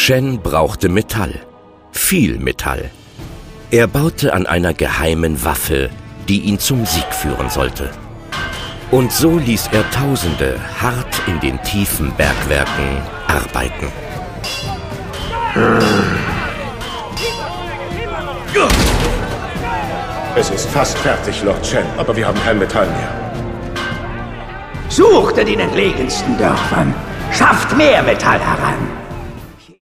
Chen brauchte Metall. Viel Metall. Er baute an einer geheimen Waffe, die ihn zum Sieg führen sollte. Und so ließ er Tausende hart in den tiefen Bergwerken arbeiten. Es ist fast fertig, Lord Chen, aber wir haben kein Metall mehr. Sucht in den entlegensten Dörfern. Schafft mehr Metall heran.